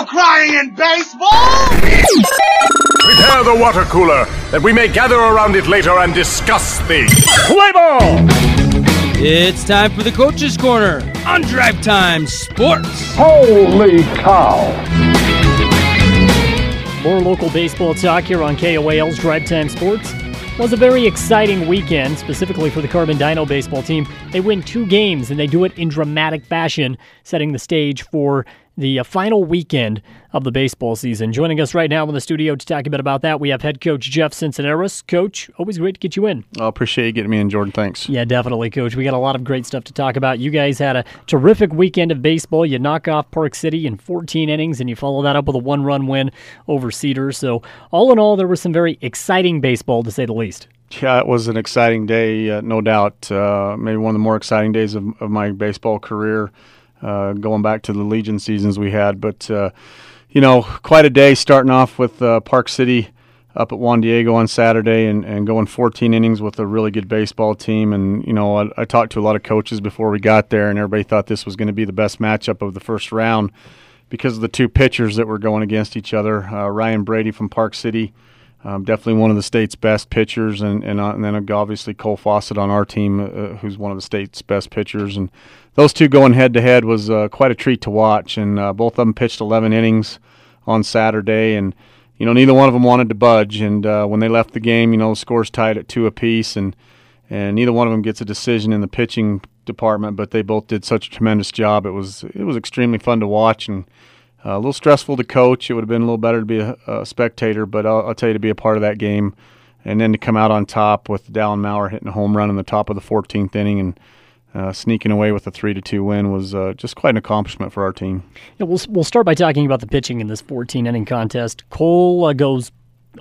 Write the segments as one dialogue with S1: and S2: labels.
S1: no crying in baseball!
S2: Prepare the water cooler, that we may gather around it later and discuss the play ball!
S3: It's time for the Coach's Corner on Drive Time Sports.
S2: Holy cow!
S4: More local baseball talk here on KOAL's Drive Time Sports. It was a very exciting weekend, specifically for the Carbon Dino baseball team. They win 2 games, and they do it in dramatic fashion, setting the stage for the final weekend of the baseball season. Joining us right now in the studio to talk a bit about that, we have head coach Jeff Cincinnati. Coach, always great to get you in.
S5: I appreciate you getting me in, Jordan. Thanks.
S4: Yeah, definitely, Coach. We got a lot of great stuff to talk about. You guys had a terrific weekend of baseball. You knock off Park City in 14 innings, and you follow that up with a 1-run win over Cedar. So all in all, there was some very exciting baseball, to say the least.
S5: Yeah, it was an exciting day, no doubt. Maybe one of the more exciting days of my baseball career, going back to the Legion seasons we had. But, quite a day starting off with Park City up at Juan Diego on Saturday and going 14 innings with a really good baseball team. And, I talked to a lot of coaches before we got there, and everybody thought this was going to be the best matchup of the first round because of the 2 pitchers that were going against each other. Ryan Brady from Park City, definitely one of the state's best pitchers, and then obviously Cole Fawcett on our team, who's one of the state's best pitchers. And those 2 going head-to-head was quite a treat to watch, and both of them pitched 11 innings on Saturday, and neither one of them wanted to budge. And when they left the game, the scores tied at 2 apiece, and neither one of them gets a decision in the pitching department, but they both did such a tremendous job. It was extremely fun to watch, and a little stressful to coach. It would have been a little better to be a spectator, but I'll tell you, to be a part of that game and then to come out on top with Dallin Maurer hitting a home run in the top of the 14th inning and sneaking away with a 3-2 win was just quite an accomplishment for our team.
S4: Yeah, we'll start by talking about the pitching in this 14-inning contest. Cole goes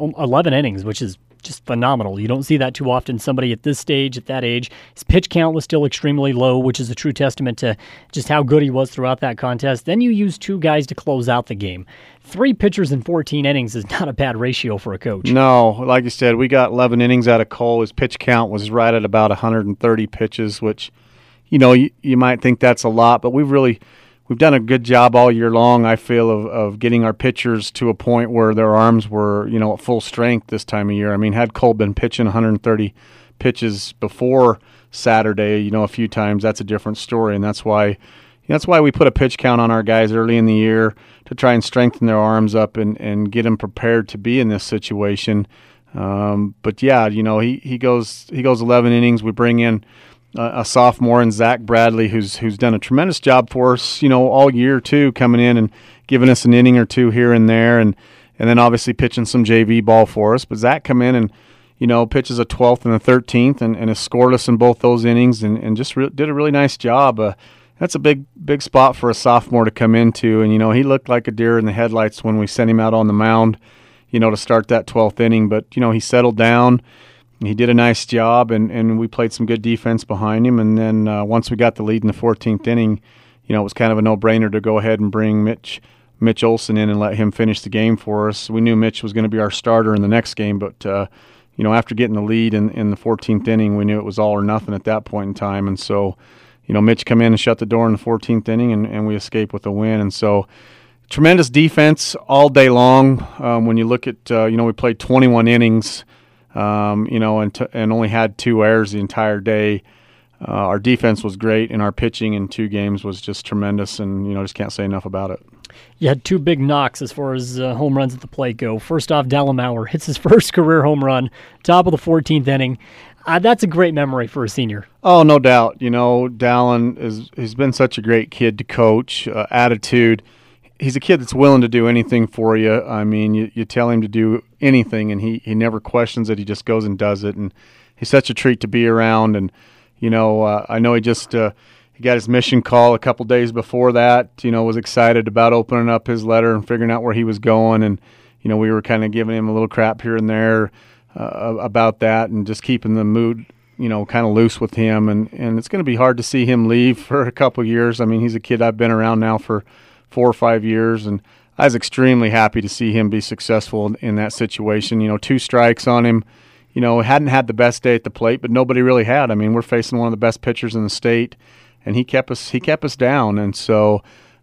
S4: 11 innings, which is just phenomenal. You don't see that too often. Somebody at this stage, at that age, his pitch count was still extremely low, which is a true testament to just how good he was throughout that contest. Then you use 2 guys to close out the game. 3 pitchers in 14 innings is not a bad ratio for a coach.
S5: No, like you said, we got 11 innings out of Cole. His pitch count was right at about 130 pitches, which, you might think that's a lot, but we've done a good job all year long, I feel, of getting our pitchers to a point where their arms were, at full strength this time of year. I mean, had Cole been pitching 130 pitches before Saturday, a few times, that's a different story. And that's why we put a pitch count on our guys early in the year to try and strengthen their arms up and get them prepared to be in this situation. But yeah, he goes 11 innings. We bring in a sophomore in Zach Bradley, who's done a tremendous job for us, all year too, coming in and giving us an inning or 2 here and there, and then obviously pitching some JV ball for us. But Zach come in and pitches a 12th and a 13th and is scoreless in both those innings and just did a really nice job. That's a big spot for a sophomore to come into, and he looked like a deer in the headlights when we sent him out on the mound, to start that 12th inning. But he settled down. He did a nice job, and we played some good defense behind him. And then once we got the lead in the 14th inning, it was kind of a no-brainer to go ahead and bring Mitch Olson in and let him finish the game for us. We knew Mitch was going to be our starter in the next game, but after getting the lead in the 14th inning, we knew it was all or nothing at that point in time. And so, Mitch come in and shut the door in the 14th inning, and we escaped with a win. And so, tremendous defense all day long. When you look at, we played 21 innings. And only had 2 errors the entire day. Our defense was great, and our pitching in 2 games was just tremendous, and, just can't say enough about it.
S4: You had 2 big knocks as far as home runs at the plate go. First off, Dallin Maurer hits his first career home run, top of the 14th inning. That's a great memory for a senior.
S5: Oh, no doubt. Dallin he's been such a great kid to coach, attitude. He's a kid that's willing to do anything for you. I mean, you tell him to do anything, and he never questions it. He just goes and does it, and he's such a treat to be around. And, I know he just he got his mission call a couple days before that, was excited about opening up his letter and figuring out where he was going. And, we were kind of giving him a little crap here and there about that and just keeping the mood, kind of loose with him. And it's going to be hard to see him leave for a couple years. I mean, he's a kid I've been around now for 4 or 5 years, and I was extremely happy to see him be successful in that situation. 2 strikes on him. Hadn't had the best day at the plate, but nobody really had. I mean, we're facing one of the best pitchers in the state, and he kept us down. And so,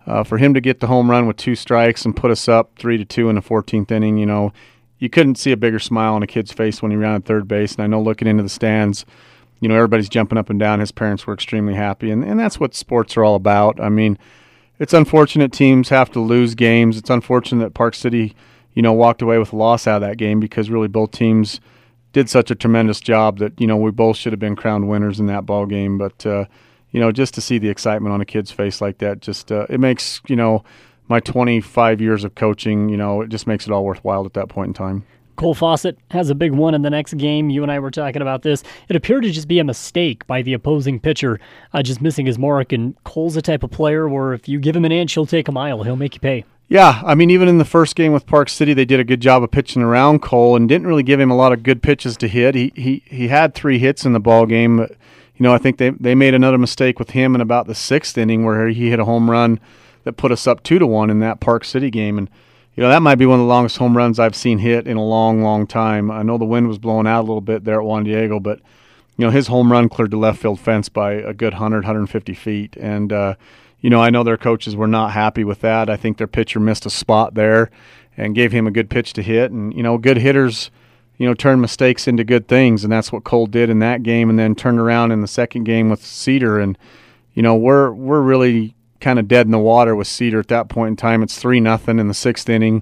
S5: For him to get the home run with 2 strikes and put us up 3-2 in the 14th inning, you couldn't see a bigger smile on a kid's face when he rounded third base. And I know looking into the stands, everybody's jumping up and down. His parents were extremely happy, and that's what sports are all about. I mean, it's unfortunate teams have to lose games. It's unfortunate that Park City, walked away with a loss out of that game, because really both teams did such a tremendous job that, we both should have been crowned winners in that ball game. But, just to see the excitement on a kid's face like that, just it makes, my 25 years of coaching, it just makes it all worthwhile at that point in time.
S4: Cole Fawcett has a big one in the next game. You and I were talking about this. It appeared to just be a mistake by the opposing pitcher, just missing his mark. And Cole's the type of player where if you give him an inch, he'll take a mile. He'll make you pay.
S5: Yeah, I mean, even in the first game with Park City, they did a good job of pitching around Cole and didn't really give him a lot of good pitches to hit. He had 3 hits in the ball game. But, I think they made another mistake with him in about the 6th inning where he hit a home run that put us up 2-1 in that Park City game. And that might be one of the longest home runs I've seen hit in a long, long time. I know the wind was blowing out a little bit there at Juan Diego, but, his home run cleared the left field fence by a good 150 feet. And, I know their coaches were not happy with that. I think their pitcher missed a spot there and gave him a good pitch to hit. And, good hitters, turn mistakes into good things, and that's what Cole did in that game, and then turned around in the second game with Cedar. And, we're really kind of dead in the water with Cedar at that point in time. It's 3-0 in the 6th inning.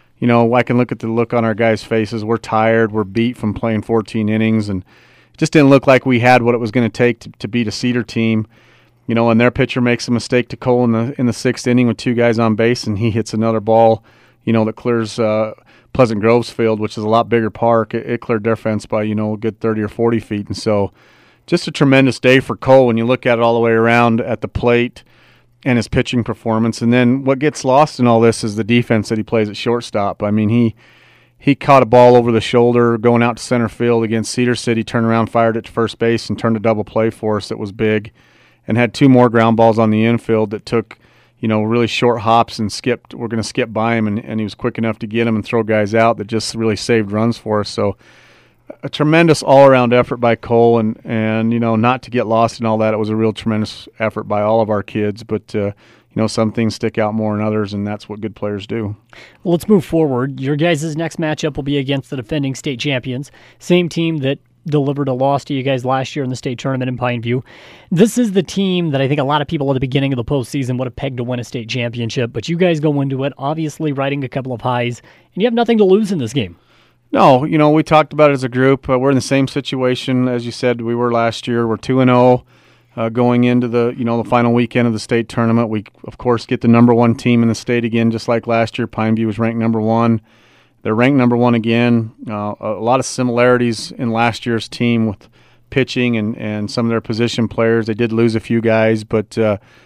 S5: I can look at the look on our guys' faces. We're tired. We're beat from playing 14 innings, and it just didn't look like we had what it was going to take to beat a Cedar team. And their pitcher makes a mistake to Cole in the 6th inning with 2 guys on base, and he hits another ball, that clears Pleasant Grove's field, which is a lot bigger park. It cleared their fence by, a good 30 or 40 feet. And so just a tremendous day for Cole when you look at it all the way around at the plate and his pitching performance. And then what gets lost in all this is the defense that he plays at shortstop. I mean, he caught a ball over the shoulder going out to center field against Cedar City, turned around, fired it to first base, and turned a double play for us that was big, and had 2 more ground balls on the infield that took, really short hops and skipped. We're going to skip by him, and he was quick enough to get him and throw guys out that just really saved runs for us. So a tremendous all-around effort by Cole, and not to get lost in all that, it was a real tremendous effort by all of our kids. But, some things stick out more than others, and that's what good players do.
S4: Well, let's move forward. Your guys' next matchup will be against the defending state champions, same team that delivered a loss to you guys last year in the state tournament in Pineview. This is the team that I think a lot of people at the beginning of the postseason would have pegged to win a state championship, but you guys go into it obviously riding a couple of highs, and you have nothing to lose in this game.
S5: No, we talked about it as a group. We're in the same situation as you said we were last year. We're 2-0 going into the the final weekend of the state tournament. We of course get the number 1 team in the state again, just like last year. Pineview was ranked number 1. They're ranked number 1 again. A lot of similarities in last year's team with pitching and some of their position players. They did lose a few guys, but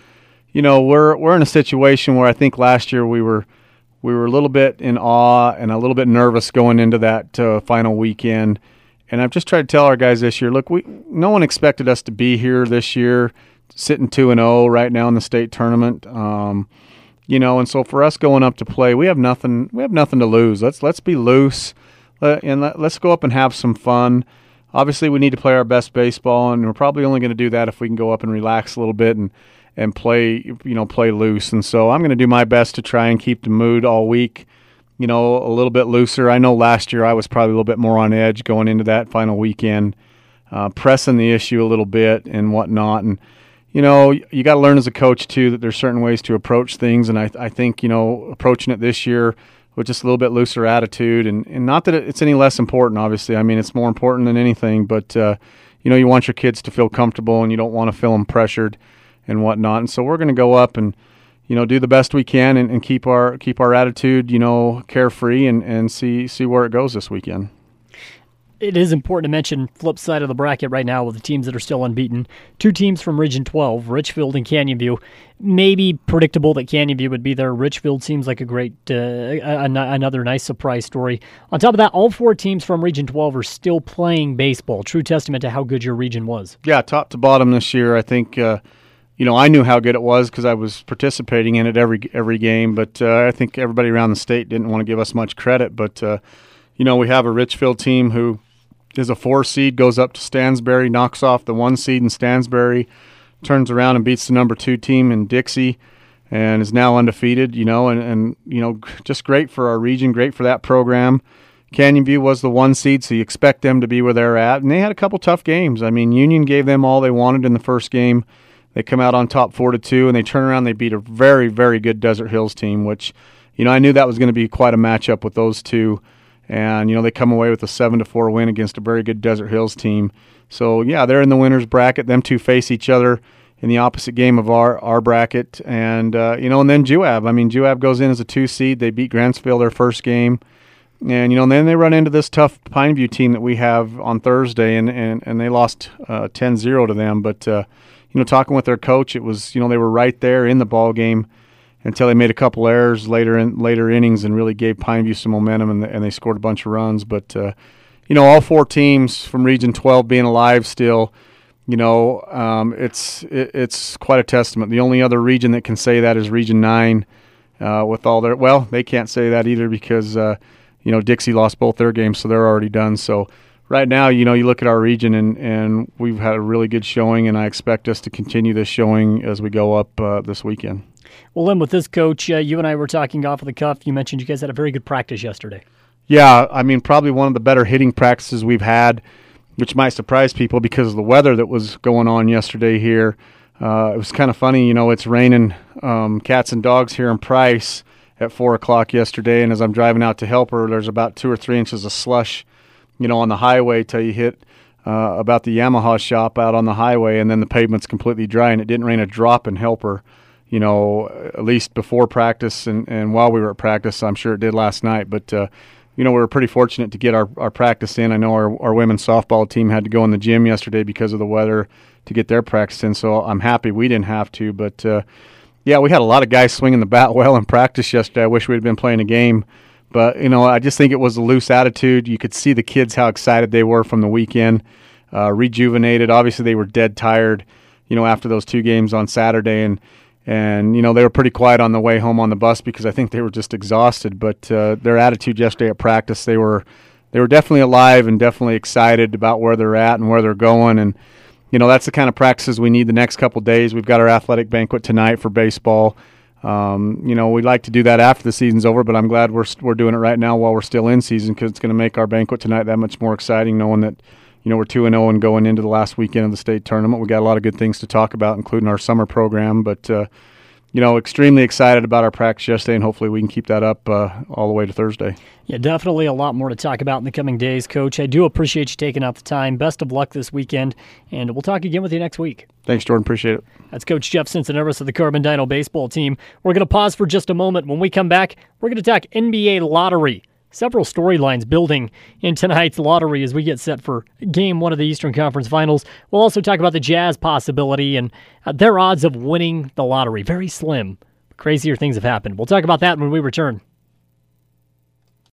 S5: we're in a situation where I think last year we were a little bit in awe and a little bit nervous going into that final weekend. And I've just tried to tell our guys this year, look, no one expected us to be here this year, sitting 2-0 right now in the state tournament. And so for us going up to play, we have nothing to lose. Let's be loose, and let's go up and have some fun. Obviously, we need to play our best baseball, and we're probably only going to do that if we can go up and relax a little bit and play loose. And so I'm going to do my best to try and keep the mood all week, a little bit looser. I know last year I was probably a little bit more on edge going into that final weekend, pressing the issue a little bit and whatnot. And you got to learn as a coach, too, that there's certain ways to approach things. And I think, approaching it this year with just a little bit looser attitude, and not that it's any less important, obviously. I mean, it's more important than anything. But, you want your kids to feel comfortable, and you don't want to feel them pressured and whatnot. And so we're going to go up and, do the best we can and keep our attitude, carefree and see where it goes this weekend.
S4: It is important to mention flip side of the bracket right now with the teams that are still unbeaten. 2 teams from Region 12, Richfield and Canyon View. Maybe predictable that Canyon View would be there. Richfield seems like a great, another nice surprise story. On top of that, all 4 teams from Region 12 are still playing baseball. True testament to how good your region was.
S5: Yeah, top to bottom this year. I think, I knew how good it was because I was participating in it every game. But I think everybody around the state didn't want to give us much credit. But, we have a Richfield team who is a 4 seed, goes up to Stansbury, knocks off the 1 seed in Stansbury, turns around and beats the number 2 team in Dixie. and is now undefeated, and just great for our region, great for that program. Canyon View was the 1 seed, so you expect them to be where they're at, and they had a couple tough games. I mean, Union gave them all they wanted in the first game. They come out on top 4-2, and they turn around, they beat a very, very good Desert Hills team, which, I knew that was going to be quite a matchup with those two. And, they come away with a 7-4 win against a very good Desert Hills team. So, yeah, they're in the winner's bracket. Them two face each other in the opposite game of our bracket. And, and then Juab. I mean, Juab goes in as a 2 seed. They beat Grantsville their first game. And, and then they run into this tough Pineview team that we have on Thursday, and they lost 10-0 to them. But, talking with their coach, it was, they were right there in the ball game until they made a couple errors later innings and really gave Pineview some momentum, and they scored a bunch of runs. But, all 4 teams from Region 12 being alive still, it's quite a testament. The only other region that can say that is Region 9 with all their – well, they can't say that either because, Dixie lost both their games, so they're already done. So right now, you look at our region, and we've had a really good showing, and I expect us to continue this showing as we go up this weekend.
S4: Well, Lynn, with this coach, you and I were talking off of the cuff. You mentioned you guys had a very good practice yesterday. Yeah,
S5: I mean, probably one of the better hitting practices we've had, which might surprise people because of the weather that was going on yesterday here. It was kind of funny, it's raining cats and dogs here in Price at 4 o'clock yesterday, and as I'm driving out to help her, there's about 2 or 3 inches of slush, on the highway till you hit about the Yamaha shop out on the highway, and then the pavement's completely dry, and it didn't rain a drop in Helper, at least before practice and while we were at practice. I'm sure it did last night, but, we were pretty fortunate to get our practice in. I know our women's softball team had to go in the gym yesterday because of the weather to get their practice in, so I'm happy we didn't have to. But, yeah, we had a lot of guys swinging the bat well in practice yesterday. I wish we had been playing a game. But, I just think it was a loose attitude. You could see the kids how excited they were from the weekend, rejuvenated. Obviously, they were dead tired, after those 2 games on Saturday. And they were pretty quiet on the way home on the bus because I think they were just exhausted. But their attitude yesterday at practice, they were definitely alive and definitely excited about where they're at and where they're going. And, that's the kind of practices we need the next couple of days. We've got our athletic banquet tonight for baseball. We'd like to do that after the season's over, but I'm glad we're doing it right now while we're still in season because it's going to make our banquet tonight that much more exciting, knowing that, we're 2-0 and going into the last weekend of the state tournament. We got a lot of good things to talk about, including our summer program, but, extremely excited about our practice yesterday, and hopefully we can keep that up all the way to Thursday.
S4: Yeah, definitely a lot more to talk about in the coming days, Coach. I do appreciate you taking out the time. Best of luck this weekend, and we'll talk again with you next week.
S5: Thanks, Jordan. Appreciate it. That's
S4: Coach Jeff Cincinnatus of the Carbon Dino baseball team. We're going to pause for just a moment. When we come back, we're going to talk NBA lottery. Several storylines building in tonight's lottery as we get set for Game 1 of the Eastern Conference Finals. We'll also talk about the Jazz possibility and their odds of winning the lottery. Very slim. Crazier things have happened. We'll talk about that when we return.